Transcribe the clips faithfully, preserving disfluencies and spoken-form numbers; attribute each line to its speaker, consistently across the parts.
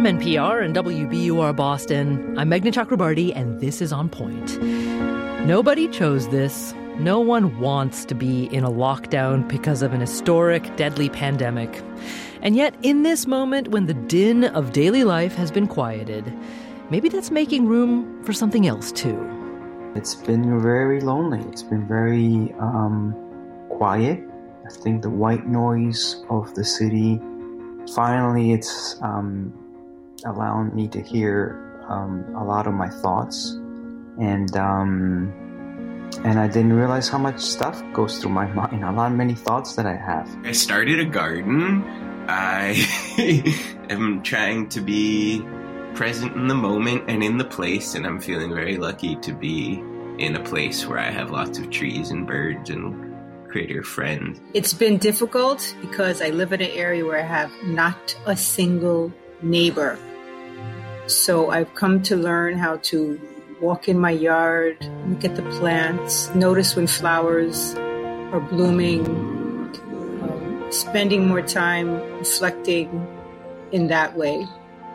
Speaker 1: From N P R and W B U R Boston, I'm Meghna Chakrabarti, and this is On Point. Nobody chose this. No one wants to be in a lockdown because of an historic, deadly pandemic. And yet, in this moment when the din of daily life has been quieted, maybe that's making room for something else, too.
Speaker 2: It's been very lonely. It's been very um, quiet. I think the white noise of the city, finally it's um, allowing me to hear um, a lot of my thoughts. And um, and I didn't realize how much stuff goes through my mind, a lot, many thoughts that I have.
Speaker 3: I started a garden. I am trying to be present in the moment and in the place, and I'm feeling very lucky to be in a place where I have lots of trees and birds and creative friends.
Speaker 4: It's been difficult because I live in an area where I have not a single neighbor. So I've come to learn how to walk in my yard, look at the plants, notice when flowers are blooming, um, spending more time reflecting in that way.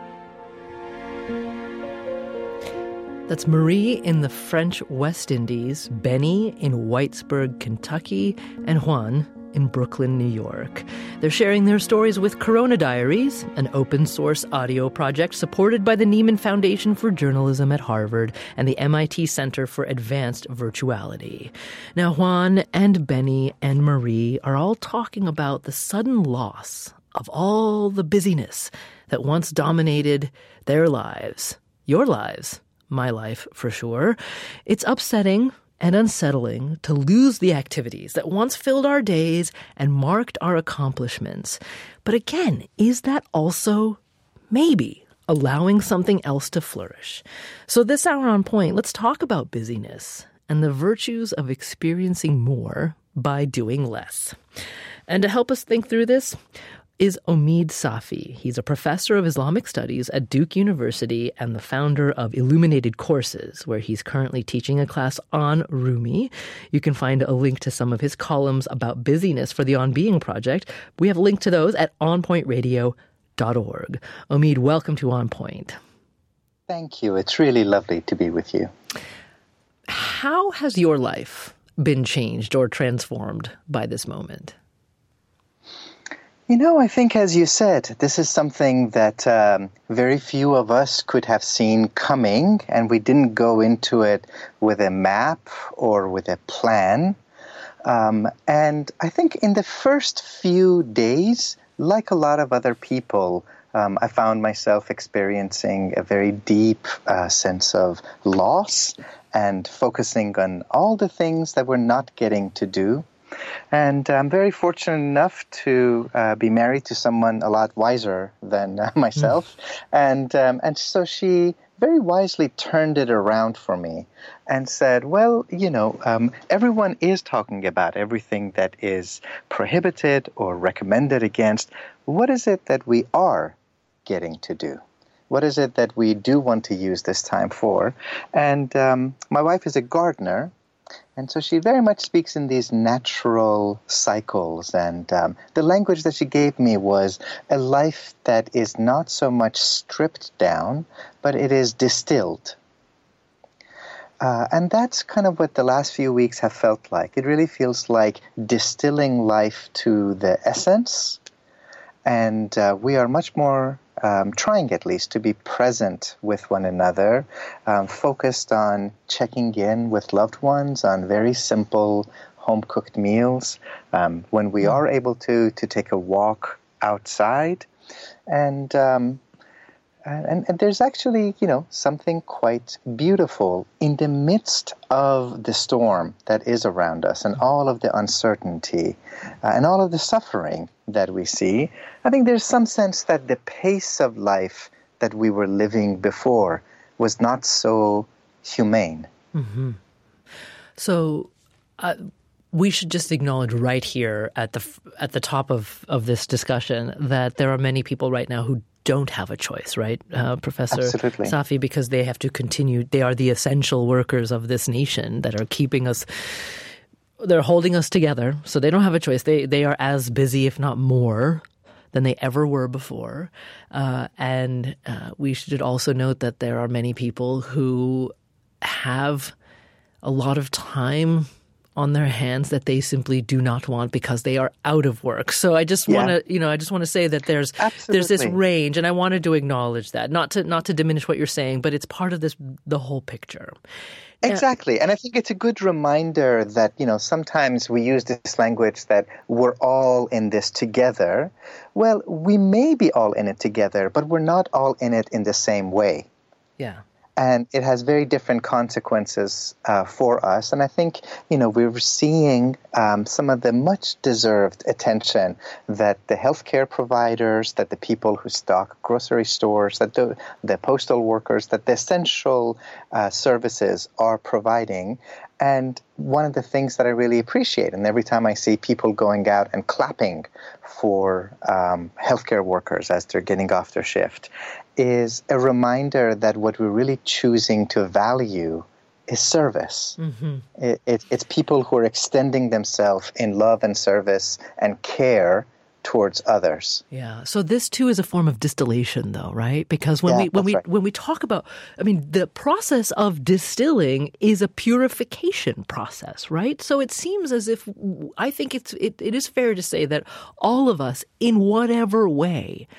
Speaker 1: That's Marie in the French West Indies, Benny in Whitesburg, Kentucky, and Juan in Brooklyn, New York. They're sharing their stories with Corona Diaries, an open-source audio project supported by the Nieman Foundation for Journalism at Harvard and the M I T Center for Advanced Virtuality. Now, Juan and Benny and Marie are all talking about the sudden loss of all the busyness that once dominated their lives, your lives. My life, for sure. It's upsetting and unsettling to lose the activities that once filled our days and marked our accomplishments. But again, is that also maybe allowing something else to flourish? So this hour on Point, let's talk about busyness and the virtues of experiencing more by doing less. And to help us think through this is Omid Safi. He's a professor of Islamic studies at Duke University and the founder of Illuminated Courses, where he's currently teaching a class on Rumi. You can find a link to some of his columns about busyness for the On Being Project. We have a link to those at on point radio dot org. Omid, welcome to On Point.
Speaker 5: Thank you. It's really lovely to be with you.
Speaker 1: How has your life been changed or transformed by this moment?
Speaker 5: You know, I think, as you said, this is something that um, very few of us could have seen coming, and we didn't go into it with a map or with a plan. Um, and I think in the first few days, like a lot of other people, um, I found myself experiencing a very deep uh, sense of loss and focusing on all the things that we're not getting to do. And I'm very fortunate enough to uh, be married to someone a lot wiser than uh, myself. Mm. And um, and so she very wisely turned it around for me and said, well, you know, um, everyone is talking about everything that is prohibited or recommended against. What is it that we are getting to do? What is it that we do want to use this time for? And um, my wife is a gardener. And so she very much speaks in these natural cycles. And um, the language that she gave me was a life that is not so much stripped down, but it is distilled. Uh, and that's kind of what the last few weeks have felt like. It really feels like distilling life to the essence. And uh, we are much more Um, trying at least to be present with one another, um, focused on checking in with loved ones on very simple home-cooked meals, um, when we are able to, to take a walk outside. And, um, and, and there's actually, you know, something quite beautiful in the midst of the storm that is around us and all of the uncertainty uh, and all of the suffering that we see. I think there's some sense that the pace of life that we were living before was not so humane.
Speaker 1: Mm-hmm. So uh, we should just acknowledge right here at the at the top of, of this discussion that there are many people right now who don't have a choice, right, uh, Professor
Speaker 5: Absolutely.
Speaker 1: Safi, because they have to continue. They are the essential workers of this nation that are keeping us, they're holding us together. So they don't have a choice. They they are as busy, if not more, than they ever were before. Uh, and uh, we should also note that there are many people who have a lot of time on their hands that they simply do not want because they are out of work. So I just
Speaker 5: Yeah.
Speaker 1: want to, you know, I just want to say that there's there's this
Speaker 5: Absolutely.
Speaker 1: range, and I wanted to acknowledge that, not to not to diminish what you're saying, but it's part of this the whole picture.
Speaker 5: Exactly. And I think it's a good reminder that, you know, sometimes we use this language that we're all in this together. Well, we may be all in it together, but we're not all in it in the same way.
Speaker 1: Yeah.
Speaker 5: And it has very different consequences uh, for us. And I think, you know, we're seeing um, some of the much-deserved attention that the healthcare providers, that the people who stock grocery stores, that the, the postal workers, that the essential uh, services are providing. And one of the things that I really appreciate, and every time I see people going out and clapping for um, healthcare workers as they're getting off their shift, is a reminder that what we're really choosing to value is service.
Speaker 1: Mm-hmm.
Speaker 5: It, it, it's people who are extending themselves in love and service and care towards others.
Speaker 1: Yeah. So this too is a form of distillation, though, right? Because when
Speaker 5: Yeah,
Speaker 1: we when
Speaker 5: that's
Speaker 1: we
Speaker 5: right.
Speaker 1: when we talk about, I mean, the process of distilling is a purification process, right? So it seems as if I think it's it, it is fair to say that all of us, in whatever way,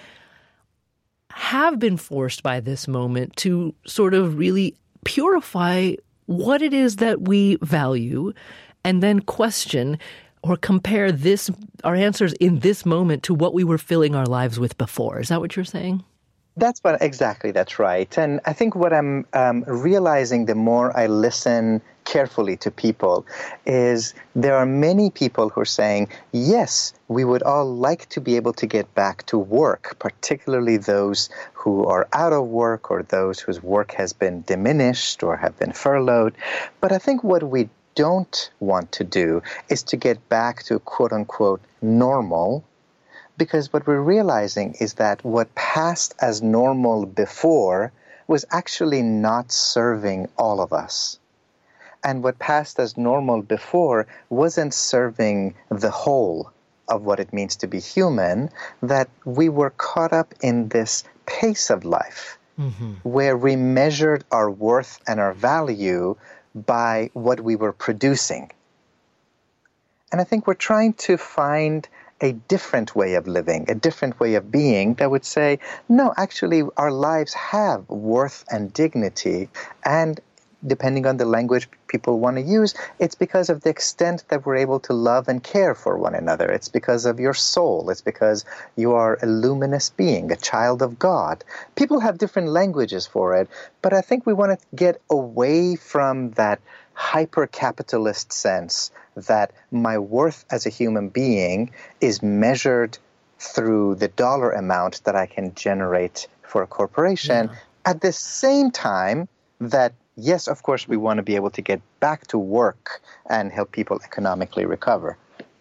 Speaker 1: have been forced by this moment to sort of really purify what it is that we value, and then question or compare this our answers in this moment to what we were filling our lives with before. Is that what you're saying?
Speaker 5: That's what exactly that's right. And I think what I'm um, realizing the more I listen carefully to people is there are many people who are saying, yes, we would all like to be able to get back to work, particularly those who are out of work or those whose work has been diminished or have been furloughed. But I think what we don't want to do is to get back to quote unquote normal. Because what we're realizing is that what passed as normal before was actually not serving all of us. And what passed as normal before wasn't serving the whole of what it means to be human, that we were caught up in this pace of life mm-hmm. where we measured our worth and our value by what we were producing. And I think we're trying to find a different way of living, a different way of being that would say, no, actually, our lives have worth and dignity. And depending on the language people want to use, it's because of the extent that we're able to love and care for one another. It's because of your soul. It's because you are a luminous being, a child of God. People have different languages for it, but I think we want to get away from that hyper-capitalist sense that my worth as a human being is measured through the dollar amount that I can generate for a corporation. Yeah. At the same time that, yes, of course, we want to be able to get back to work and help people economically recover.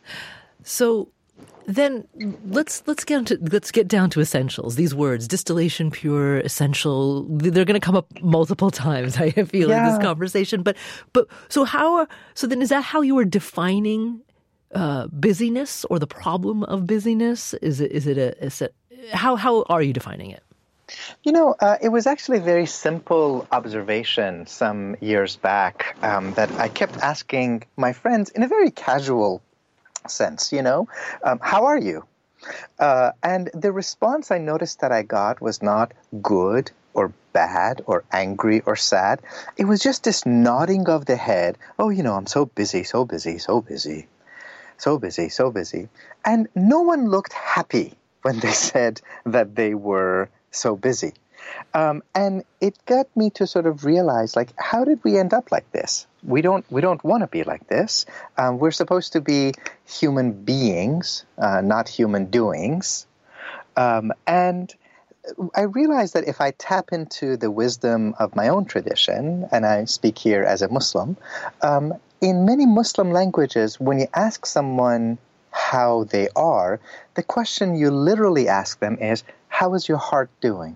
Speaker 1: So then let's let's get into, let's get down to essentials. These words, distillation, pure, essential, they're going to come up multiple times, I feel, yeah. in this conversation. But but so how are, so then is that how you are defining uh, busyness or the problem of busyness? Is it is it a is it, how how are you defining it?
Speaker 5: You know, uh, it was actually a very simple observation some years back um, that I kept asking my friends in a very casual sense, you know, um, how are you? Uh, and the response I noticed that I got was not good or bad or angry or sad. It was just this nodding of the head. Oh, you know, I'm so busy, so busy, so busy, so busy, so busy. And no one looked happy when they said that they were so busy. Um, and it got me to sort of realize, like, how did we end up like this? We don't we don't want to be like this. Um, we're supposed to be human beings, uh, not human doings. Um, and I realized that if I tap into the wisdom of my own tradition, and I speak here as a Muslim, um, in many Muslim languages, when you ask someone how they are, the question you literally ask them is, how is your heart doing?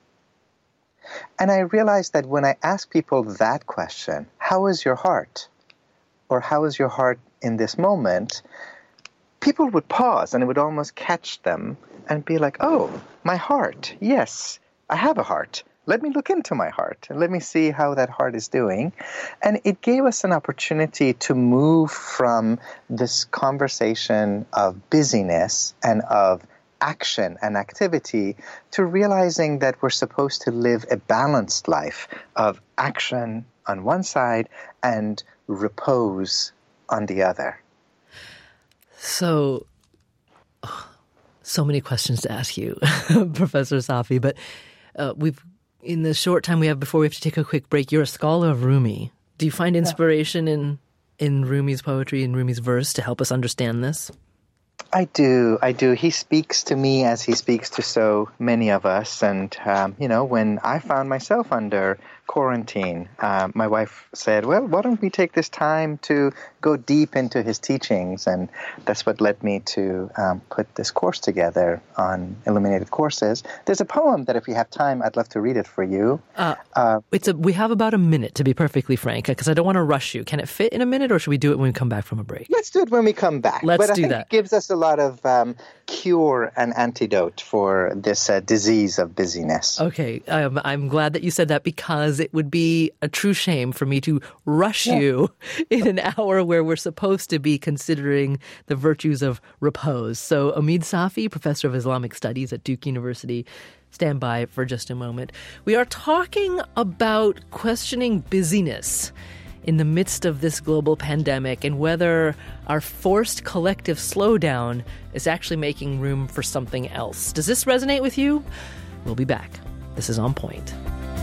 Speaker 5: And I realized that when I ask people that question, how is your heart? Or how is your heart in this moment? People would pause and it would almost catch them and be like, oh, my heart. Yes, I have a heart. Let me look into my heart and let me see how that heart is doing. And it gave us an opportunity to move from this conversation of busyness and of action and activity to realizing that we're supposed to live a balanced life of action on one side and repose on the other.
Speaker 1: So, so many questions to ask you, Professor Safi, but uh, we've in the short time we have before we have to take a quick break, you're a scholar of Rumi. Do you find inspiration yeah. in, in Rumi's poetry and Rumi's verse to help us understand this?
Speaker 5: I do. I do. He speaks to me as he speaks to so many of us. And, um, you know, when I found myself under quarantine, uh, my wife said, well, why don't we take this time to go deep into his teachings? And that's what led me to um, put this course together on Illuminated Courses. There's a poem that if you have time, I'd love to read it for you.
Speaker 1: Uh, uh, it's a, we have about a minute, to be perfectly frank, because I don't want to rush you. Can it fit in a minute, or should we do it when we come back from a break?
Speaker 5: Let's do it when we come back.
Speaker 1: Let's
Speaker 5: but I
Speaker 1: do
Speaker 5: think
Speaker 1: that.
Speaker 5: It gives us a lot of um, cure and antidote for this uh, disease of busyness.
Speaker 1: Okay. Um, I'm glad that you said that, because it would be a true shame for me to rush
Speaker 5: yeah.
Speaker 1: you in an hour where we're supposed to be considering the virtues of repose. So Omid Safi, Professor of Islamic Studies at Duke University, stand by for just a moment. We are talking about questioning busyness in the midst of this global pandemic and whether our forced collective slowdown is actually making room for something else. Does this resonate with you? We'll be back. This is On Point.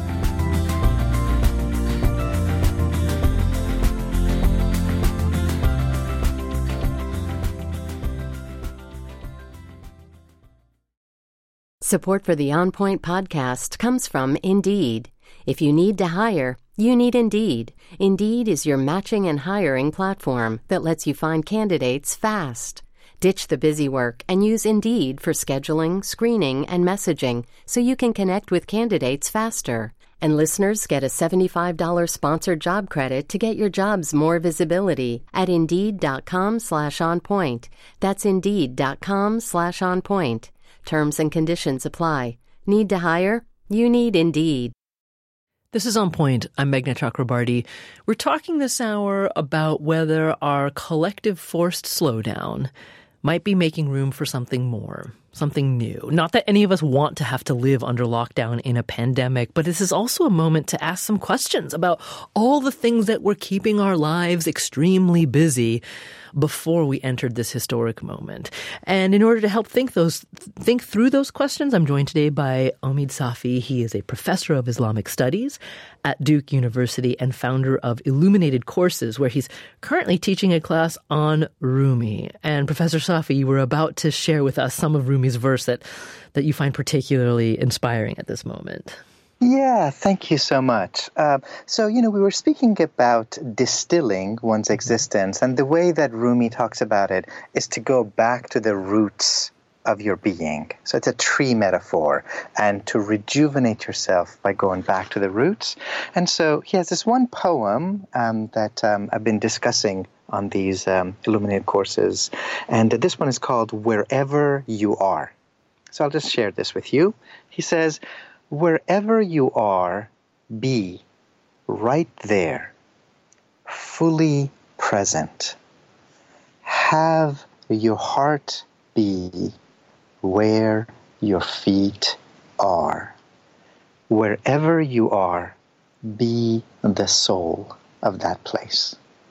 Speaker 6: Support for the On Point podcast comes from Indeed. If you need to hire, you need Indeed. Indeed is your matching and hiring platform that lets you find candidates fast. Ditch the busy work and use Indeed for scheduling, screening, and messaging so you can connect with candidates faster. And listeners get a seventy-five dollars sponsored job credit to get your jobs more visibility at Indeed.com slash on point. That's Indeed.com slash on point. Terms and conditions apply. Need to hire? You need Indeed.
Speaker 1: This is On Point. I'm Meghna Chakrabarty. We're talking this hour about whether our collective forced slowdown might be making room for something more, something new. Not that any of us want to have to live under lockdown in a pandemic, but this is also a moment to ask some questions about all the things that were keeping our lives extremely busy before we entered this historic moment. And in order to help think those think through those questions, I'm joined today by Omid Safi. He is a professor of Islamic Studies at Duke University and founder of Illuminated Courses, where he's currently teaching a class on Rumi. And Professor Safi, you were about to share with us some of Rumi's verse that, that you find particularly inspiring at this moment.
Speaker 5: Yeah, thank you so much. Uh, so, you know, we were speaking about distilling one's existence, and the way that Rumi talks about it is to go back to the roots of your being. So it's a tree metaphor, and to rejuvenate yourself by going back to the roots. And so he has this one poem um, that um, I've been discussing on these um, Illuminated Courses, and this one is called Wherever You Are. So I'll just share this with you. He says, wherever you are, be right there, fully present. Have your heart be where your feet are. Wherever you are, be the soul of that place.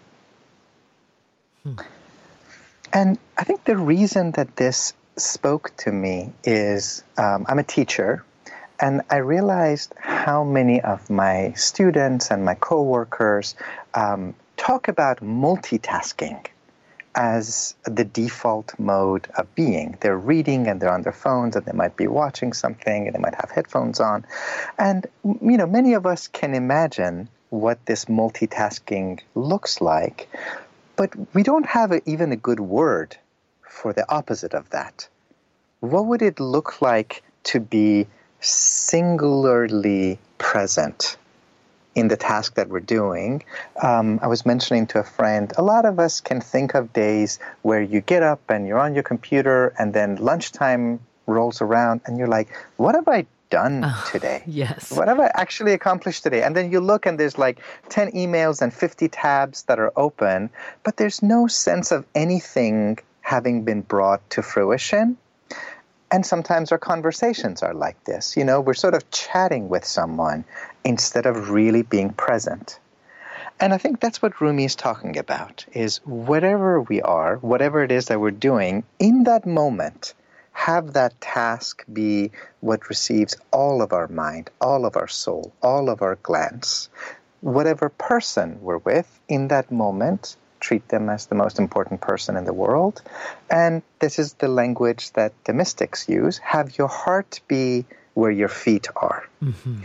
Speaker 5: Hmm. And I think the reason that this spoke to me is um, I'm a teacher. And I realized how many of my students and my coworkers um, talk about multitasking as the default mode of being. They're reading and they're on their phones and they might be watching something and they might have headphones on. And, you know, many of us can imagine what this multitasking looks like, but we don't have a, even a good word for the opposite of that. What would it look like to be singularly present in the task that we're doing? Um, I was mentioning to a friend, a lot of us can think of days where you get up and you're on your computer and then lunchtime rolls around and you're like, what have I done
Speaker 1: Oh,
Speaker 5: today?
Speaker 1: yes.
Speaker 5: What have I actually accomplished today? And then you look and there's like ten emails and fifty tabs that are open, but there's no sense of anything having been brought to fruition. And sometimes our conversations are like this. You know, we're sort of chatting with someone instead of really being present. And I think that's what Rumi is talking about, is whatever we are, whatever it is that we're doing, in that moment, have that task be what receives all of our mind, all of our soul, all of our glance. Whatever person we're with, in that moment, treat them as the most important person in the world. And this is the language that the mystics use. Have your heart be where your feet are.
Speaker 1: Mm-hmm.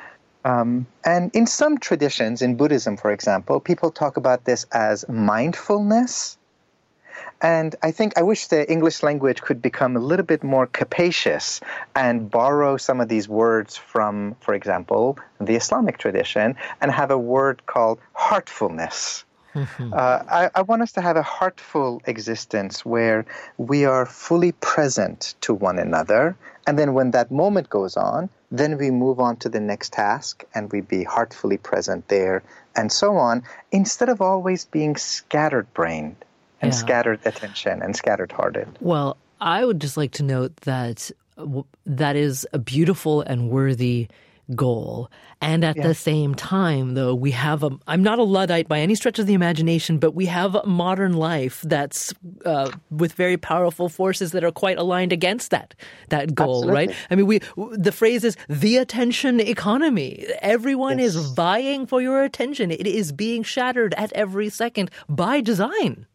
Speaker 5: Um, and in some traditions, in Buddhism, for example, people talk about this as mindfulness. And I think I wish the English language could become a little bit more capacious and borrow some of these words from, for example, the Islamic tradition, and have a word called heartfulness. Mm-hmm. Uh, I, I want us to have a heartful existence where we are fully present to one another. And then when that moment goes on, then we move on to the next task and we be heartfully present there and so on, instead of always being scattered-brained and yeah. scattered attention and scattered-hearted.
Speaker 1: Well, I would just like to note that that is a beautiful and worthy goal. And at yeah. the same time, though, we have a, I'm not a Luddite by any stretch of the imagination, but we have a modern life that's uh, with very powerful forces that are quite aligned against that, that goal,
Speaker 5: Absolutely.
Speaker 1: right? I mean, we, the phrase is the attention economy. Everyone yes. is vying for your attention. It is being shattered at every second by design.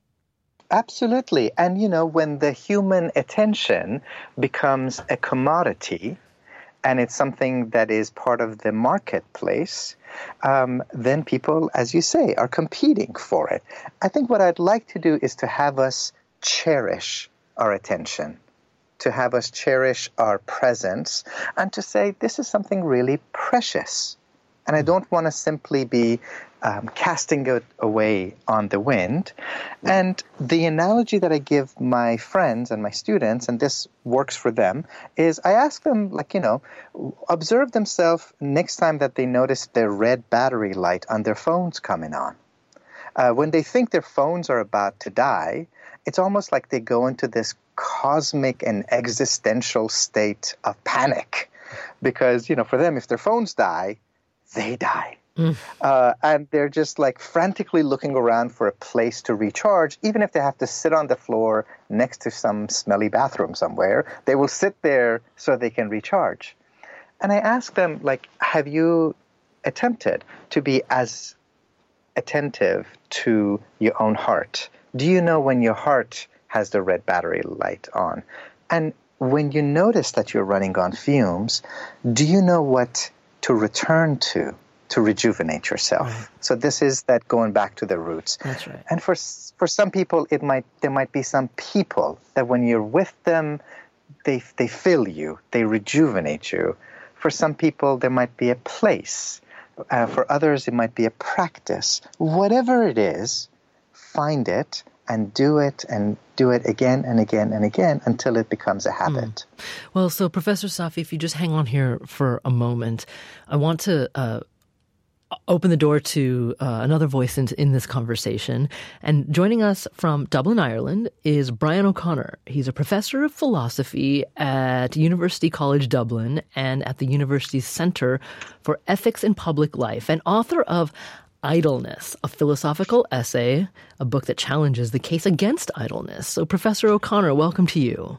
Speaker 5: Absolutely. And, you know, when the human attention becomes a commodity, and it's something that is part of the marketplace, um, then people, as you say, are competing for it. I think what I'd like to do is to have us cherish our attention, to have us cherish our presence, and to say this is something really precious. And I don't want to simply be um, casting it away on the wind. And the analogy that I give my friends and my students, and this works for them, is I ask them, like, you know, observe themselves next time that they notice their red battery light on their phones coming on. Uh, when they think their phones are about to die, it's almost like they go into this cosmic and existential state of panic. Because, you know, for them, if their phones die, they die. Mm. Uh, and they're just like frantically looking around for a place to recharge, even if they have to sit on the floor next to some smelly bathroom somewhere. They will sit there so they can recharge. And I ask them, like, have you attempted to be as attentive to your own heart? Do you know when your heart has the red battery light on? And when you notice that you're running on fumes, do you know what to return to, to rejuvenate yourself? Right. So this is that going back to the roots.
Speaker 1: That's right.
Speaker 5: And for for some people, it might there might be some people that when you're with them, they they fill you, they rejuvenate you. For some people, there might be a place. Uh, for others, it might be a practice. Whatever it is, find it and do it and do it again and again and again until it becomes a habit.
Speaker 1: Mm. Well, so Professor Safi, if you just hang on here for a moment, I want to uh, open the door to uh, another voice in, in this conversation. And joining us from Dublin, Ireland is Brian O'Connor. He's a professor of philosophy at University College Dublin and at the university's Centre for Ethics in Public Life, and author of Idleness, a philosophical essay, a book that challenges the case against idleness. So, Professor O'Connor, welcome to you.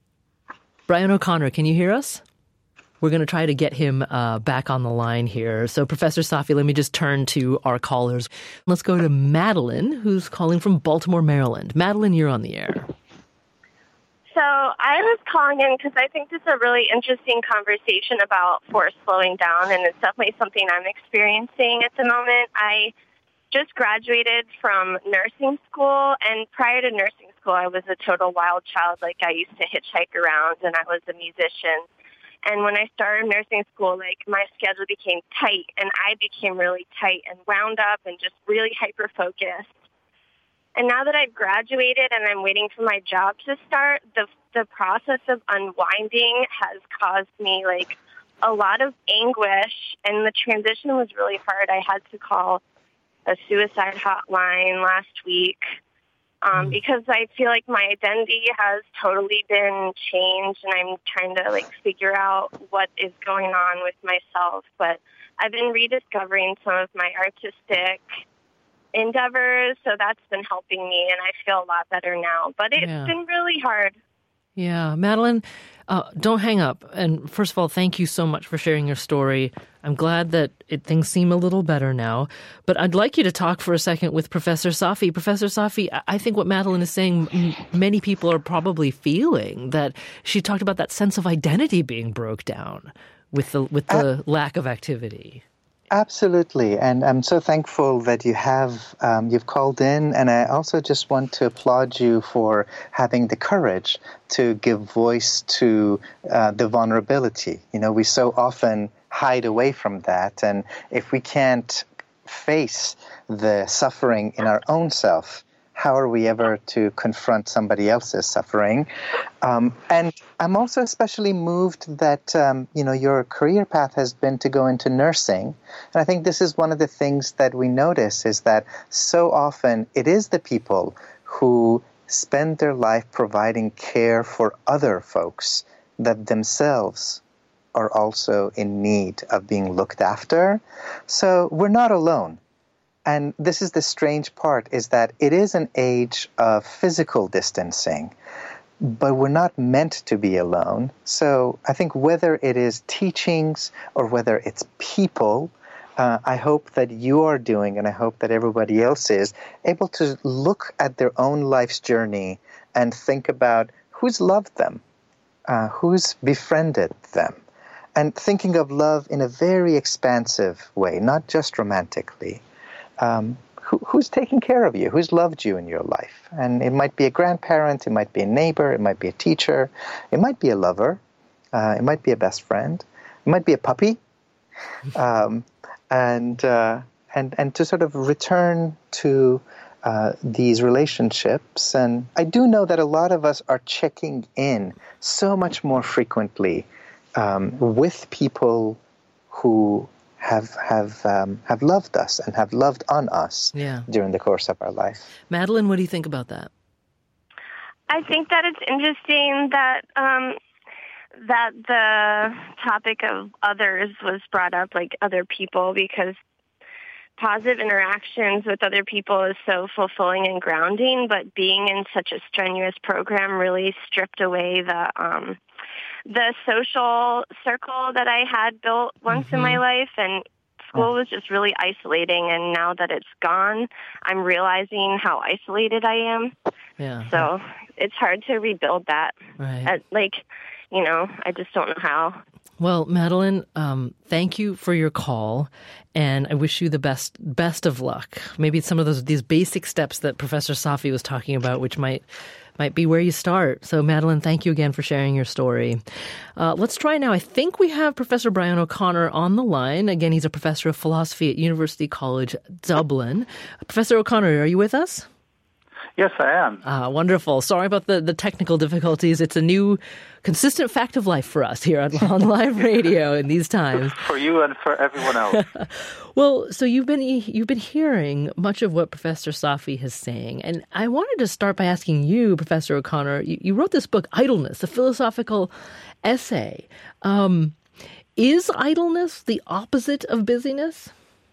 Speaker 1: Brian O'Connor, can you hear us? We're going to try to get him uh, back on the line here. So, Professor Safi, let me just turn to our callers. Let's go to Madeline, who's calling from Baltimore, Maryland. Madeline, you're on the air.
Speaker 7: So I was calling in because I think this is a really interesting conversation about force slowing down, and it's definitely something I'm experiencing at the moment. I just graduated from nursing school, and prior to nursing school, I was a total wild child. Like, I used to hitchhike around, and I was a musician. And when I started nursing school, like, my schedule became tight, and I became really tight and wound up and just really hyper-focused. And now that I've graduated and I'm waiting for my job to start, the the process of unwinding has caused me like a lot of anguish, and the transition was really hard. I had to call a suicide hotline last week um, mm. because I feel like my identity has totally been changed, and I'm trying to like figure out what is going on with myself. But I've been rediscovering some of my artistic endeavors, so that's been helping me, and I feel a lot better now. But it's yeah. been really hard.
Speaker 1: Yeah. Madeline, uh, don't hang up. And first of all, thank you so much for sharing your story. I'm glad that it, things seem a little better now. But I'd like you to talk for a second with Professor Safi. Professor Safi, I think what Madeline is saying, m- many people are probably feeling, that she talked about that sense of identity being broke down with the with the uh, lack of activity.
Speaker 5: Absolutely, and I'm so thankful that you have um, you've called in, and I also just want to applaud you for having the courage to give voice to uh, the vulnerability. You know, we so often hide away from that, and if we can't face the suffering in our own self, how are we ever to confront somebody else's suffering? Um, and I'm also especially moved that, um, you know, your career path has been to go into nursing. And I think this is one of the things that we notice is that so often it is the people who spend their life providing care for other folks that themselves are also in need of being looked after. So we're not alone. And this is the strange part, is that it is an age of physical distancing, but we're not meant to be alone. So I think whether it is teachings or whether it's people, uh, I hope that you are doing, and I hope that everybody else is, able to look at their own life's journey and think about who's loved them, uh, who's befriended them, and thinking of love in a very expansive way, not just romantically. Um, who, who's taking care of you? Who's loved you in your life? And it might be a grandparent, it might be a neighbor, it might be a teacher, it might be a lover, uh, it might be a best friend, it might be a puppy, um, and uh, and and to sort of return to uh, these relationships. And I do know that a lot of us are checking in so much more frequently um, with people who have have um, have loved us and have loved on us yeah. during the course of our life.
Speaker 1: Madeline, what do you think about that?
Speaker 7: I think that it's interesting that um, that the topic of others was brought up, like other people, because positive interactions with other people is so fulfilling and grounding, but being in such a strenuous program really stripped away the um, the social circle that I had built once mm-hmm. in my life, and school was just really isolating. And now that it's gone, I'm realizing how isolated I am.
Speaker 1: Yeah.
Speaker 7: So it's hard to rebuild that.
Speaker 1: Right.
Speaker 7: At, like, you know, I just don't know how.
Speaker 1: Well, Madeline, um, thank you for your call, and I wish you the best best of luck. Maybe some of those these basic steps that Professor Safi was talking about, which might might be where you start. So, Madeline, thank you again for sharing your story. Uh, let's try now. I think we have Professor Brian O'Connor on the line. Again, he's a professor of philosophy at University College Dublin. Professor O'Connor, are you with us?
Speaker 8: Yes, I am.
Speaker 1: Ah, wonderful. Sorry about the, the technical difficulties. It's a new, consistent fact of life for us here on, on live radio in these times.
Speaker 8: For you and for everyone else.
Speaker 1: Well, so you've been you've been hearing much of what Professor Safi is saying, and I wanted to start by asking you, Professor O'Connor. You, you wrote this book, Idleness, a philosophical essay. Um, is idleness the opposite of busyness?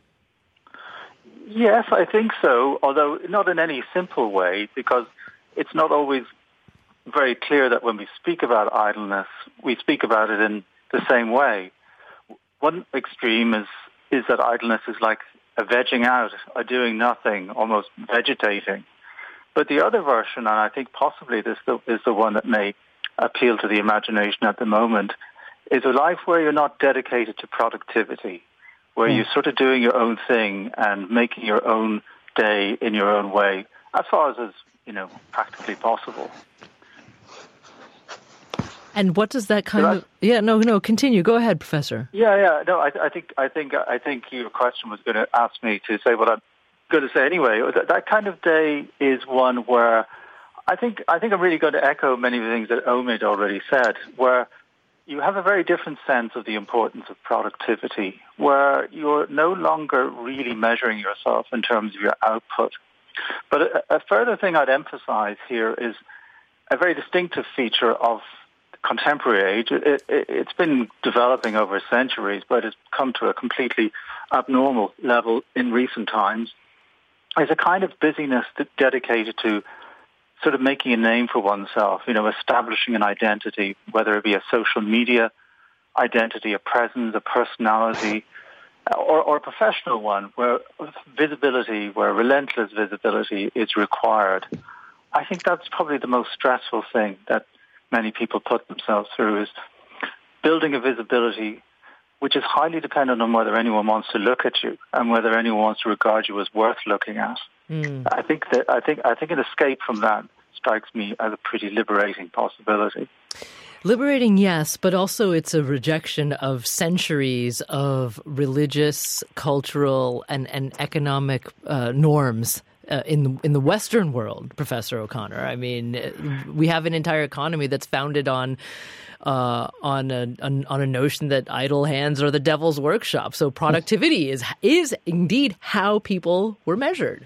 Speaker 8: Yes, I think so, although not in any simple way, because it's not always very clear that when we speak about idleness, we speak about it in the same way. One extreme is, is that idleness is like a vegging out, a doing nothing, almost vegetating. But the other version, and I think possibly this is the one that may appeal to the imagination at the moment, is a life where you're not dedicated to productivity, where you're sort of doing your own thing and making your own day in your own way, as far as is, you know, practically possible.
Speaker 1: And what does that kind of? Yeah, no, no. Continue. Go ahead, Professor.
Speaker 8: Yeah, yeah. No, I, I think, I think, I think your question was going to ask me to say what I'm going to say anyway. That, that kind of day is one where I think I think I'm really going to echo many of the things that Omid already said, where you have a very different sense of the importance of productivity, where you're no longer really measuring yourself in terms of your output. But a, a further thing I'd emphasize here is a very distinctive feature of the contemporary age. It, it, it's been developing over centuries, but it's come to a completely abnormal level in recent times. There's a kind of busyness that dedicated to sort of making a name for oneself, you know, establishing an identity, whether it be a social media identity, a presence, a personality, or, or a professional one where visibility, where relentless visibility is required. I think that's probably the most stressful thing that many people put themselves through, is building a visibility which is highly dependent on whether anyone wants to look at you and whether anyone wants to regard you as worth looking at. Mm. I think that I think I think an escape from that strikes me as a pretty liberating possibility.
Speaker 1: Liberating, yes, but also it's a rejection of centuries of religious, cultural, and, and economic uh, norms uh, in the, in the Western world, Professor O'Connor. I mean, we have an entire economy that's founded on uh, on a on, on a notion that idle hands are the devil's workshop. So productivity is is indeed how people were measured.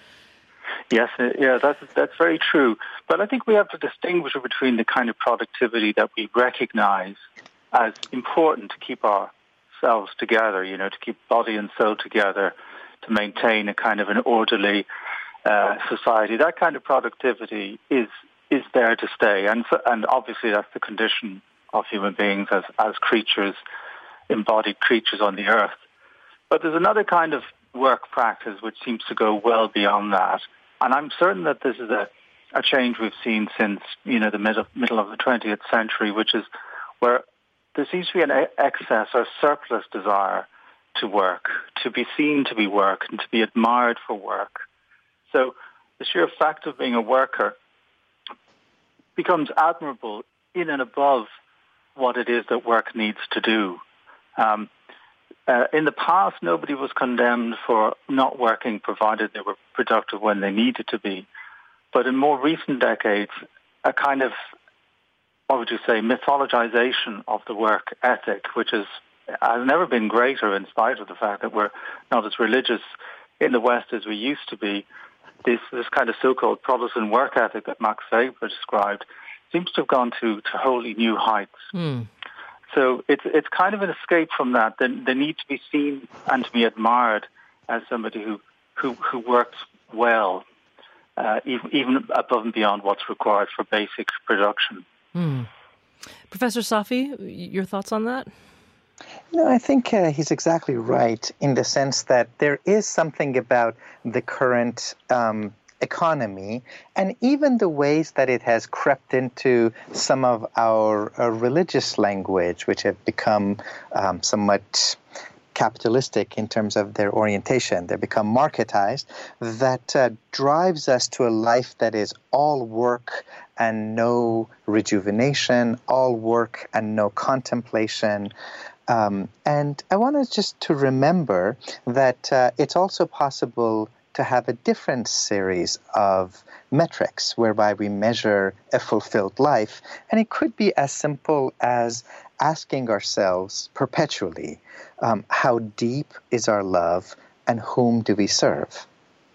Speaker 8: Yes, yeah, that's that's very true. But I think we have to distinguish between the kind of productivity that we recognize as important to keep ourselves together, you know, to keep body and soul together, to maintain a kind of an orderly uh, society. That kind of productivity is is there to stay, and so, and obviously that's the condition of human beings as as creatures, embodied creatures on the earth. But there's another kind of work practice which seems to go well beyond that. And I'm certain that this is a, a change we've seen since, you know, the middle, middle of the twentieth century, which is where there seems to be an excess or surplus desire to work, to be seen to be work, and to be admired for work. So the sheer fact of being a worker becomes admirable in and above what it is that work needs to do. Um, Uh, in the past, nobody was condemned for not working, provided they were productive when they needed to be. But in more recent decades, a kind of, what would you say, mythologization of the work ethic, which is, has never been greater in spite of the fact that we're not as religious in the West as we used to be. This, this kind of so-called Protestant work ethic that Max Weber described seems to have gone to, to wholly new heights. Mm. So it's it's kind of an escape from that. They, they need to be seen and to be admired as somebody who who, who works well, uh, even, even above and beyond what's required for basic production.
Speaker 1: Hmm. Professor Safi, your thoughts on that?
Speaker 5: No, I think uh, he's exactly right in the sense that there is something about the current um, economy and even the ways that it has crept into some of our uh, religious language, which have become um, somewhat capitalistic in terms of their orientation. They become marketized, that uh, drives us to a life that is all work and no rejuvenation, all work and no contemplation. Um, and I wanted just to remember that uh, it's also possible to have a different series of metrics whereby we measure a fulfilled life. And it could be as simple as asking ourselves perpetually, um, how deep is our love and whom do we serve?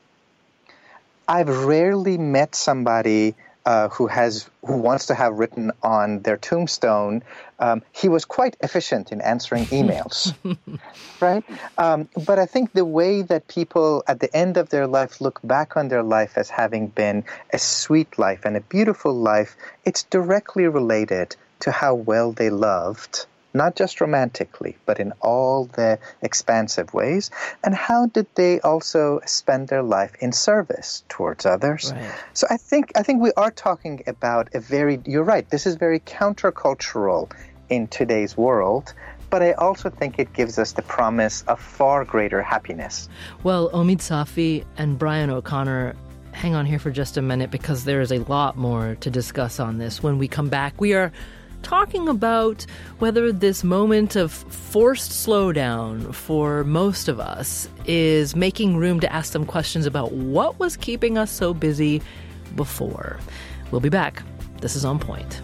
Speaker 5: I've rarely met somebody uh, who has who wants to have written on their tombstone, um, he was quite efficient in answering emails, right? Um, but I think the way that people at the end of their life look back on their life as having been a sweet life and a beautiful life, it's directly related to how well they loved, not just romantically, but in all the expansive ways. And how did they also spend their life in service towards others? Right. So I think I think we are talking about a very, you're right, this is very countercultural in today's world, but I also think it gives us the promise of far greater happiness.
Speaker 1: Well, Omid Safi and Brian O'Connor, hang on here for just a minute because there is a lot more to discuss on this. When we come back, we are talking about whether this moment of forced slowdown for most of us is making room to ask some questions about what was keeping us so busy before. We'll be back. This is On Point.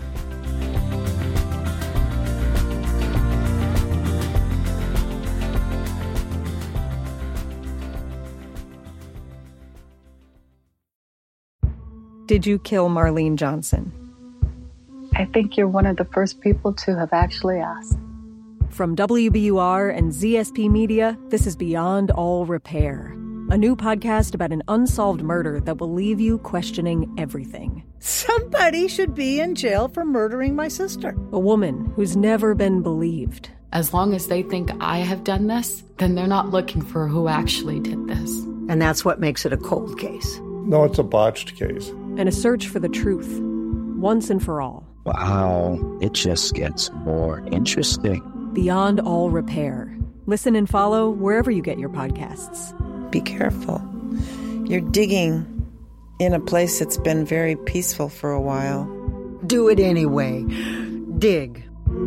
Speaker 9: Did you kill Marlene Johnson?
Speaker 10: I think you're one of the first people to have actually asked.
Speaker 9: From W B U R and Z S P Media, this is Beyond All Repair, a new podcast about an unsolved murder that will leave you questioning everything.
Speaker 11: Somebody should be in jail for murdering my sister.
Speaker 9: A woman who's never been believed.
Speaker 10: As long as they think I have done this, then they're not looking for who actually did this.
Speaker 11: And that's what makes it a cold case.
Speaker 12: No, it's a botched case.
Speaker 9: And a search for the truth, once and for all.
Speaker 13: Wow, it just gets more interesting.
Speaker 9: Beyond All Repair. Listen and follow wherever you get your podcasts.
Speaker 14: Be careful. You're digging in a place that's been very peaceful for a while.
Speaker 11: Do it anyway. Dig.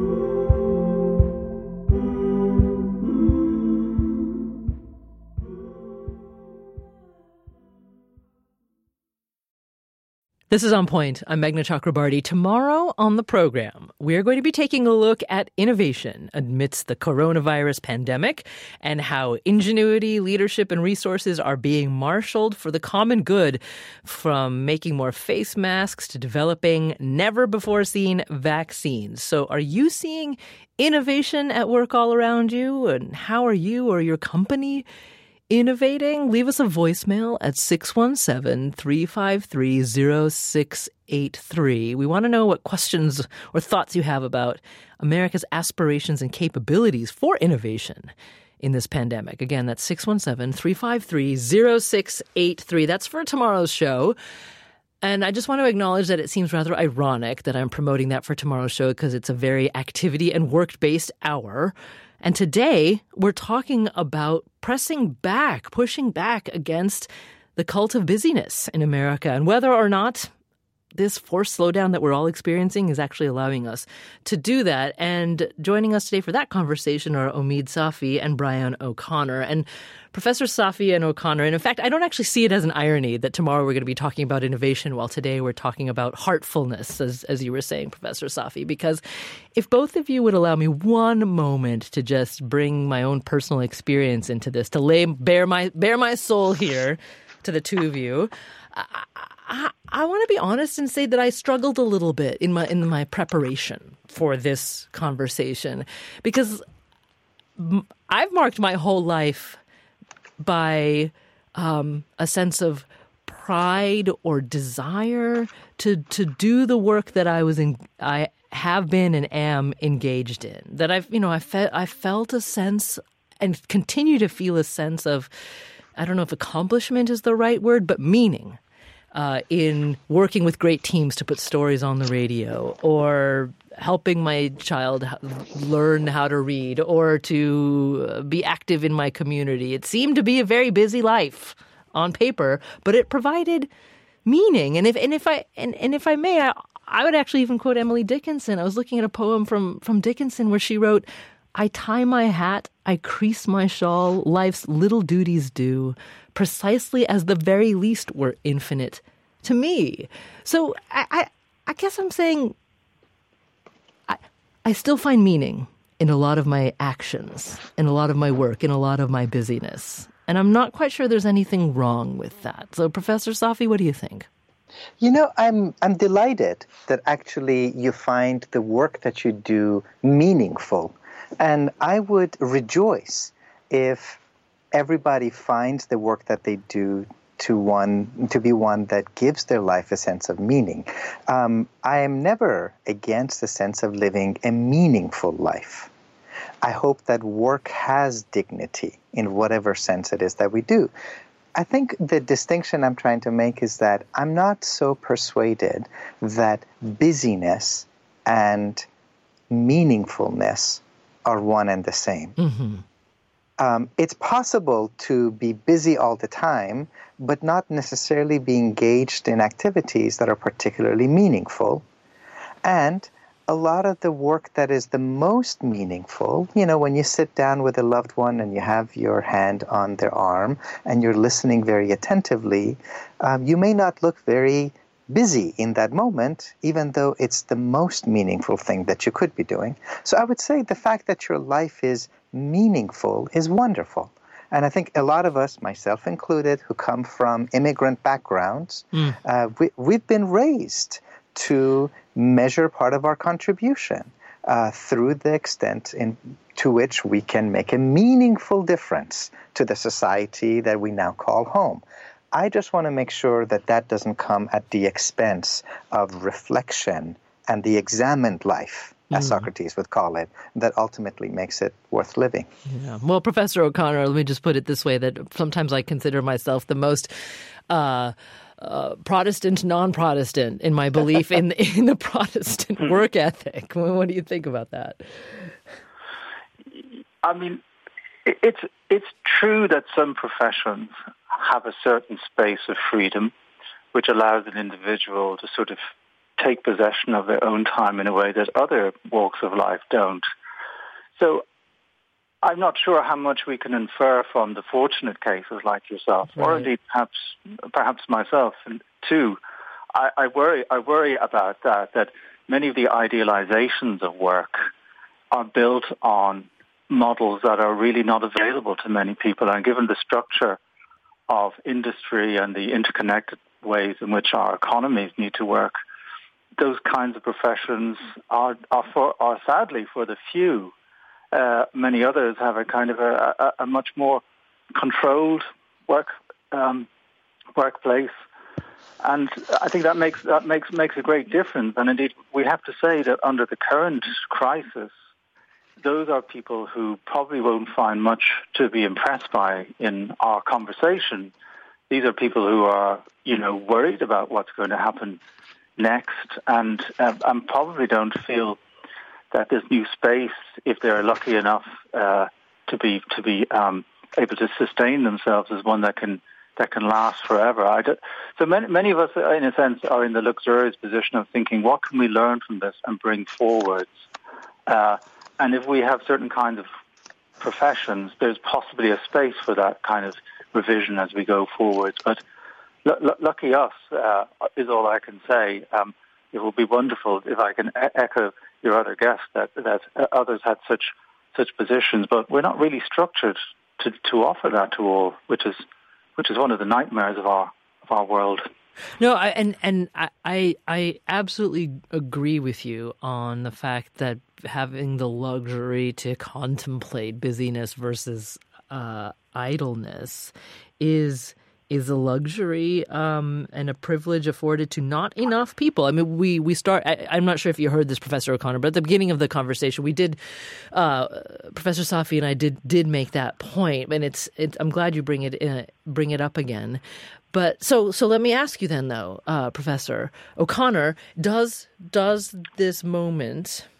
Speaker 1: This is On Point. I'm Meghna Chakrabarty. Tomorrow on the program, we're going to be taking a look at innovation amidst the coronavirus pandemic and how ingenuity, leadership, and resources are being marshaled for the common good, from making more face masks to developing never-before-seen vaccines. So are you seeing innovation at work all around you? And how are you or your company innovating? Leave us a voicemail at six one seven, three five three, zero six eight three. We want to know what questions or thoughts you have about America's aspirations and capabilities for innovation in this pandemic. Again, that's six one seven, three five three, zero six eight three. That's for tomorrow's show. And I just want to acknowledge that it seems rather ironic that I'm promoting that for tomorrow's show because it's a very activity and work-based hour. And today, we're talking about pressing back, pushing back against the cult of busyness in America, and whether or not this forced slowdown that we're all experiencing is actually allowing us to do that. And joining us today for that conversation are Omid Safi and Brian O'Connor. And Professor Safi and O'Connor, and in fact, I don't actually see it as an irony that tomorrow we're going to be talking about innovation while today we're talking about heartfulness, as, as you were saying, Professor Safi, because if both of you would allow me one moment to just bring my own personal experience into this, to lay bare my, bare my soul here to the two of you, I, I, I want to be honest and say that I struggled a little bit in my in my preparation for this conversation, because I've marked my whole life by um, a sense of pride or desire to to do the work that I was in, I have been and am engaged in. That I've you know I felt I felt a sense and continue to feel a sense of, I don't know if accomplishment is the right word, but meaning uh, in working with great teams to put stories on the radio, or helping my child learn how to read, or to be active in my community. It seemed to be a very busy life on paper, but it provided meaning. And if and if I and, and if I may, I, I would actually even quote Emily Dickinson. I was looking at a poem from from Dickinson where she wrote, "I tie my hat, I crease my shawl, life's little duties do, precisely as the very least were infinite to me." So I, I, I guess I'm saying I, I still find meaning in a lot of my actions, in a lot of my work, in a lot of my busyness. And I'm not quite sure there's anything wrong with that. So, Professor Safi, what do you think?
Speaker 5: You know, I'm I'm delighted that actually you find the work that you do meaningful. And I would rejoice if everybody finds the work that they do to one to be one that gives their life a sense of meaning. Um, I am never against the sense of living a meaningful life. I hope that work has dignity in whatever sense it is that we do. I think the distinction I'm trying to make is that I'm not so persuaded that busyness and meaningfulness are one and the same. Mm-hmm. Um, it's possible to be busy all the time, but not necessarily be engaged in activities that are particularly meaningful. And a lot of the work that is the most meaningful, you know, when you sit down with a loved one and you have your hand on their arm and you're listening very attentively, um, you may not look very busy in that moment, even though it's the most meaningful thing that you could be doing. So I would say the fact that your life is meaningful is wonderful. And I think a lot of us, myself included, who come from immigrant backgrounds, mm. uh, we, we've been raised to measure part of our contribution uh, through the extent in, to which we can make a meaningful difference to the society that we now call home. I just want to make sure that that doesn't come at the expense of reflection and the examined life, as mm. Socrates would call it, that ultimately makes it worth living.
Speaker 1: Yeah. Well, Professor O'Connor, let me just put it this way, that sometimes I consider myself the most uh, uh, Protestant non-Protestant in my belief in, in the Protestant work ethic. What do you think about that?
Speaker 8: I mean, it's it's true that some professions have a certain space of freedom, which allows an individual to sort of take possession of their own time in a way that other walks of life don't. So I'm not sure how much we can infer from the fortunate cases like yourself, right. or indeed perhaps perhaps myself too. I, I worry I worry about that, that many of the idealizations of work are built on models that are really not available to many people, and given the structure of industry and the interconnected ways in which our economies need to work, those kinds of professions are are, for, are sadly for the few. Uh, many others have a kind of a, a, a much more controlled work um, workplace, and I think that makes that makes makes a great difference. And indeed, we have to say that under the current crisis, those are people who probably won't find much to be impressed by in our conversation. These are people who are, you know, worried about what's going to happen next, and uh, and probably don't feel that this new space, if they're lucky enough uh, to be to be um, able to sustain themselves, is one that can that can last forever. I do, so many many of us, in a sense, are in the luxurious position of thinking, what can we learn from this and bring forwards? Uh, And if we have certain kinds of professions, there's possibly a space for that kind of revision as we go forward. But l- l- lucky us uh, is all I can say. Um, it will be wonderful if I can e- echo your other guest that that others had such such positions, but we're not really structured to, to offer that to all, which is which is one of the nightmares of our of our world.
Speaker 1: No, I, and and I I absolutely agree with you on the fact that having the luxury to contemplate busyness versus uh, idleness is is a luxury um, and a privilege afforded to not enough people. I mean, we we start. I, I'm not sure if you heard this, Professor O'Connor, but at the beginning of the conversation, we did. Uh, Professor Safi and I did did make that point, and it's. it's I'm glad you bring it in, bring it up again. But so so let me ask you then, though, uh, Professor O'Connor, does does this moment,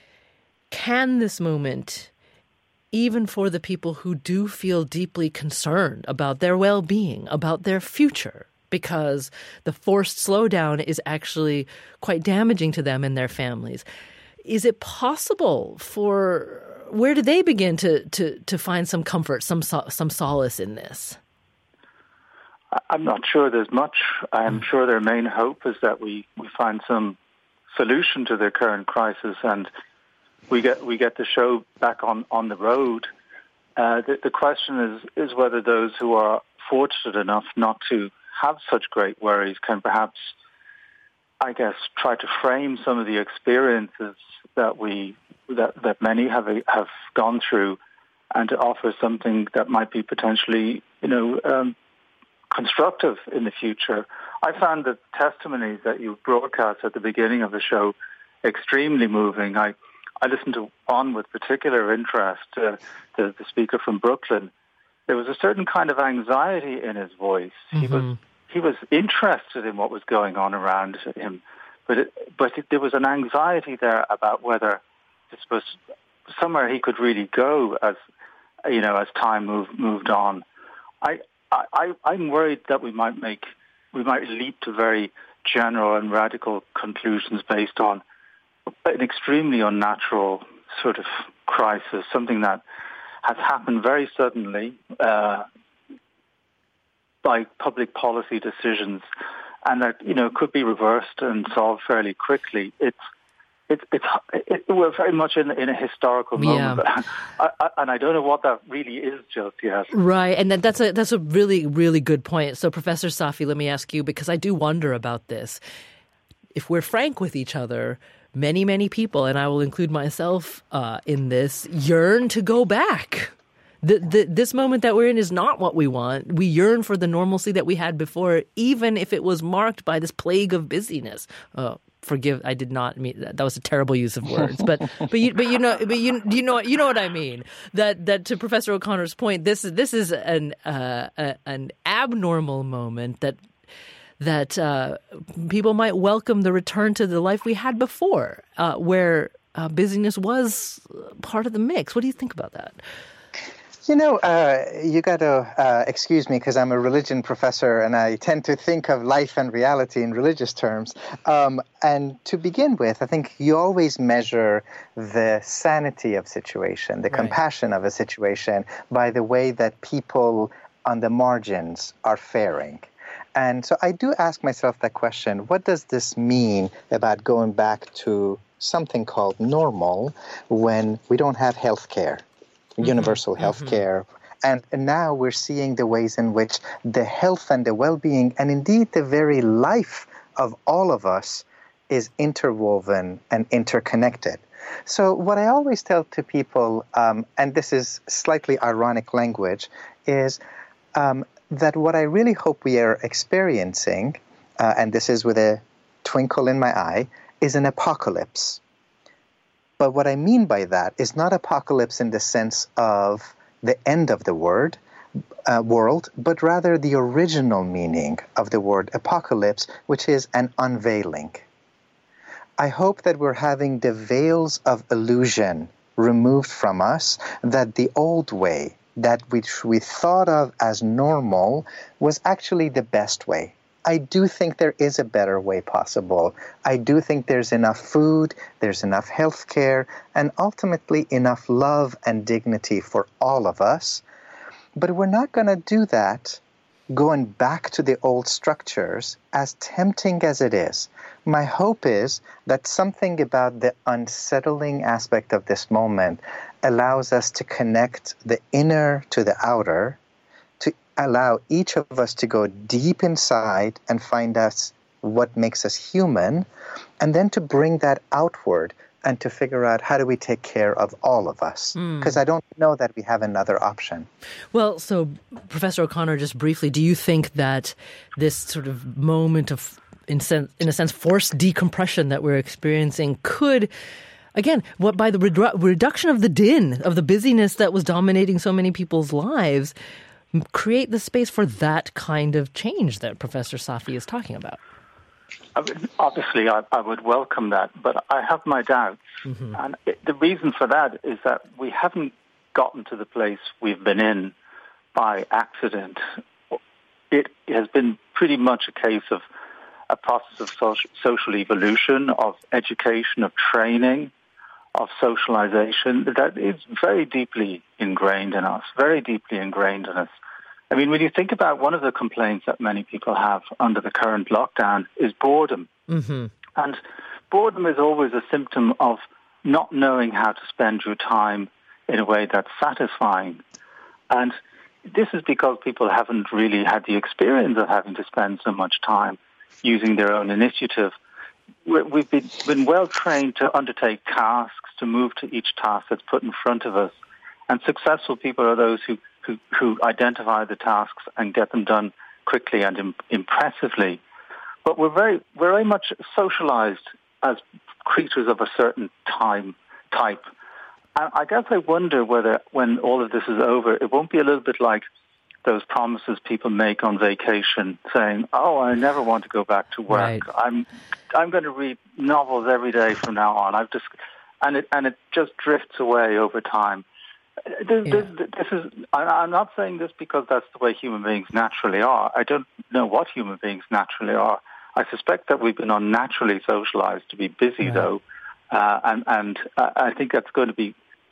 Speaker 1: can this moment, even for the people who do feel deeply concerned about their well-being, about their future, because the forced slowdown is actually quite damaging to them and their families, is it possible for, where do they begin to to, to find some comfort, some some solace in this?
Speaker 8: I'm not sure there's much. I'm mm. sure their main hope is that we, we find some solution to their current crisis and we get we get the show back on, on the road. Uh, the, the question is is whether those who are fortunate enough not to have such great worries can perhaps, I guess, try to frame some of the experiences that we that, that many have have gone through, and to offer something that might be potentially, you know, um, constructive in the future. I found the testimonies that you broadcast at the beginning of the show extremely moving. I, I listened to one with particular interest, uh, the, the speaker from Brooklyn. There was a certain kind of anxiety in his voice. Mm-hmm. He was he was interested in what was going on around him, but it, but it, there was an anxiety there about whether this was somewhere he could really go as, you know, as time moved moved on. I. I, I'm worried that we might make, we might leap to very general and radical conclusions based on an extremely unnatural sort of crisis, something that has happened very suddenly uh, by public policy decisions and that, you know, could be reversed and solved fairly quickly. It's It's, it's, it, we're very much in, in a historical moment,
Speaker 1: Yeah.
Speaker 8: I, I, and I don't know what that really is just yet.
Speaker 1: Right, and that, that's a that's a really, really good point. So, Professor Safi, let me ask you, because I do wonder about this. If we're frank with each other, many, many people, and I will include myself uh, in this, yearn to go back. The, the, this moment that we're in is not what we want. We yearn for the normalcy that we had before, even if it was marked by this plague of busyness. Uh, forgive, I did not mean that. That was a terrible use of words. But but you but you know but you you know you know what I mean. That that to Professor O'Connor's point, this is this is an uh, a, an abnormal moment that that uh, people might welcome the return to the life we had before, uh, where uh, busyness was part of the mix. What do you think about that?
Speaker 5: You know, uh, you got to uh, excuse me because I'm a religion professor and I tend to think of life and reality in religious terms. Um, and to begin with, I think you always measure the sanity of situation, the
Speaker 1: Right.
Speaker 5: compassion of a situation by the way that people on the margins are faring. And so I do ask myself that question, what does this mean about going back to something called normal when we don't have health care? Universal health
Speaker 1: mm-hmm.
Speaker 5: care. And, and now we're seeing the ways in which the health and the well-being and indeed the very life of all of us is interwoven and interconnected. So what I always tell to people, um, and this is slightly ironic language, is um, that what I really hope we are experiencing, uh, and this is with a twinkle in my eye, is an apocalypse. But what I mean by that is not apocalypse in the sense of the end of the word, uh, world, but rather the original meaning of the word apocalypse, which is an unveiling. I hope that we're having the veils of illusion removed from us, that the old way, that which we thought of as normal, was actually the best way. I do think there is a better way possible. I do think there's enough food, there's enough health care, and ultimately enough love and dignity for all of us. But we're not going to do that going back to the old structures, as tempting as it is. My hope is that something about the unsettling aspect of this moment allows us to connect the inner to the outer, allow each of us to go deep inside and find us what makes us human, and then to bring that outward and to figure out how do we take care of all of us. Because mm. I don't know that we have another option.
Speaker 1: Well, so Professor O'Connor, just briefly, do you think that this sort of moment of, in, sen- in a sense, forced decompression that we're experiencing could, again, what by the redu- reduction of the din, of the busyness that was dominating so many people's lives, create the space for that kind of change that Professor Safi is talking about?
Speaker 8: I mean, obviously, I, I would welcome that, but I have my doubts. Mm-hmm. And it, the reason for that is that we haven't gotten to the place we've been in by accident. It has been pretty much a case of a process of social, social evolution, of education, of training, of socialization that is very deeply ingrained in us, very deeply ingrained in us. I mean, when you think about one of the complaints that many people have under the current lockdown is boredom.
Speaker 1: Mm-hmm.
Speaker 8: And boredom is always a symptom of not knowing how to spend your time in a way that's satisfying. And this is because people haven't really had the experience of having to spend so much time using their own initiative. We've been, been well trained to undertake tasks, to move to each task that's put in front of us. And successful people are those who, who, who identify the tasks and get them done quickly and im- impressively. But we're very, we're very much socialized as creatures of a certain time type. And I guess I wonder whether when all of this is over, it won't be a little bit like those promises people make on vacation, saying, "Oh, I never want to go back to work.
Speaker 1: Right.
Speaker 8: I'm, I'm going to read novels every day from now on." I've just, and it and it just drifts away over time. This,
Speaker 1: Yeah.
Speaker 8: this, this is. I'm not saying this because that's the way human beings naturally are. I don't know what human beings naturally are. I suspect that we've been unnaturally socialized to be busy,
Speaker 1: Right.
Speaker 8: though, uh, and and I think that's going to be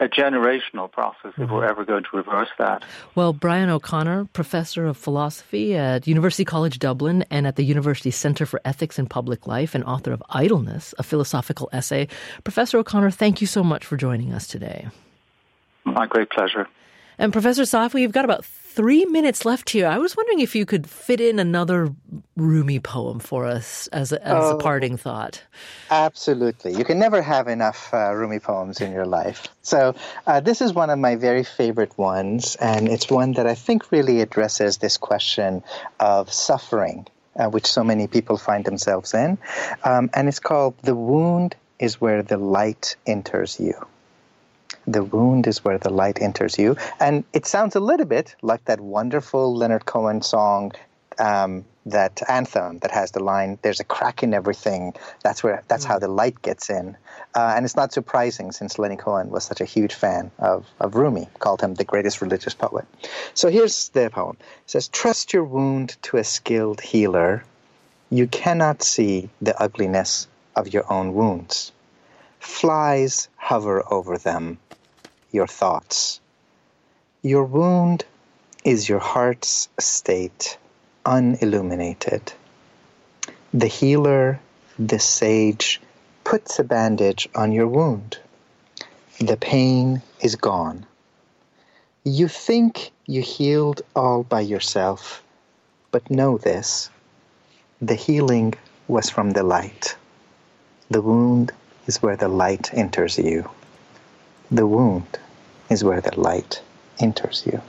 Speaker 8: a generational process if we're ever going to reverse that.
Speaker 1: Well, Brian O'Connor, professor of philosophy at University College Dublin and at the University Centre for Ethics in Public Life and author of Idleness, a philosophical essay. Professor O'Connor, thank you so much for joining us today.
Speaker 8: My great pleasure.
Speaker 1: And Professor Safi, you've got about three minutes left here. I was wondering if you could fit in another Rumi poem for us as a, as oh, a parting thought.
Speaker 5: Absolutely. You can never have enough uh, Rumi poems in your life. So uh, this is one of my very favorite ones, and it's one that I think really addresses this question of suffering, uh, which so many people find themselves in. Um, and it's called "The Wound is Where the Light Enters You." The wound is where the light enters you. And it sounds a little bit like that wonderful Leonard Cohen song, um, that anthem that has the line, "There's a crack in everything. That's where. That's how the light gets in." Uh, and it's not surprising, since Lenny Cohen was such a huge fan of, of Rumi, called him the greatest religious poet. So here's the poem. It says, "Trust your wound to a skilled healer. You cannot see the ugliness of your own wounds. Flies hover over them, your thoughts. Your wound is your heart's state, unilluminated. The healer, the sage, puts a bandage on your wound. The pain is gone. You think you healed all by yourself, but know this: the healing was from the light. The wound is where the light enters you. The wound is where the light enters you."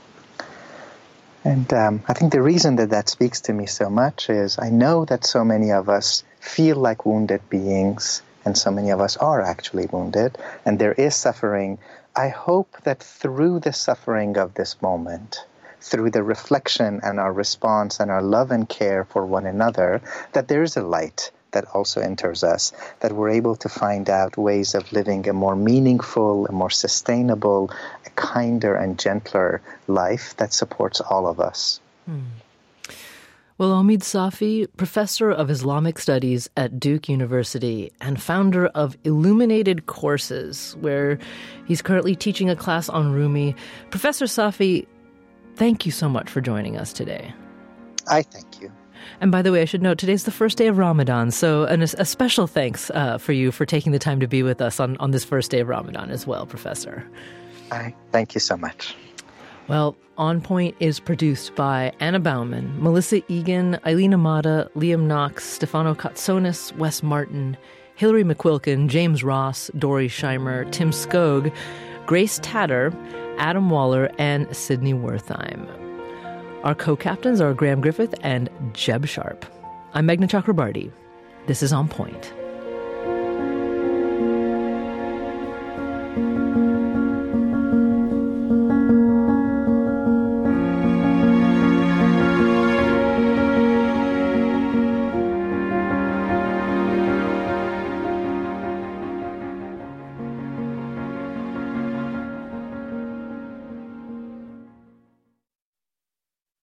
Speaker 5: And um, I think the reason that that speaks to me so much is I know that so many of us feel like wounded beings, and so many of us are actually wounded, and there is suffering. I hope that through the suffering of this moment, through the reflection and our response and our love and care for one another, that there is a light that also enters us, that we're able to find out ways of living a more meaningful, a more sustainable, a kinder and gentler life that supports all of us.
Speaker 1: Hmm. Well, Omid Safi, professor of Islamic Studies at Duke University and founder of Illuminated Courses, where he's currently teaching a class on Rumi. Professor Safi, thank you so much for joining us today.
Speaker 5: I thank you.
Speaker 1: And by the way, I should note, today's the first day of Ramadan, so an, a special thanks uh, for you for taking the time to be with us on, on this first day of Ramadan as well, Professor.
Speaker 5: I thank you so much.
Speaker 1: Well, On Point is produced by Anna Bauman, Melissa Egan, Eileen Amata, Liam Knox, Stefano Katsonis, Wes Martin, Hillary McQuilkin, James Ross, Dory Scheimer, Tim Skog, Grace Tatter, Adam Waller, and Sydney Wertheim. Our co-captains are Graham Griffith and Jeb Sharp. I'm Meghna Chakrabarti. This is On Point.